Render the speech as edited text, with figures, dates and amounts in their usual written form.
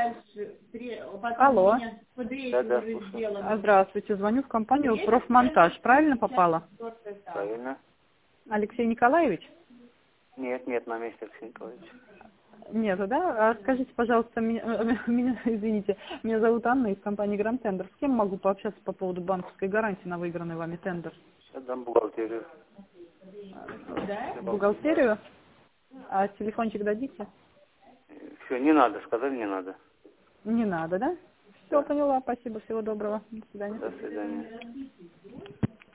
Алло. Да, слушаю. Здравствуйте, звоню в компанию «Профмонтаж». Правильно попала? Правильно. Алексей Николаевич? Нет, на месте, Алексей Николаевич. Нет, да? А скажите, пожалуйста, извините, меня зовут Анна из компании «Гранд Тендер». С кем могу пообщаться по поводу банковской гарантии на выигранный вами тендер? Сейчас дам бухгалтерию. Бухгалтерию? А телефончик дадите? Все, не надо, сказали, не надо. Не надо, да? Все, Да. поняла. Спасибо, всего доброго. До свидания. До свидания.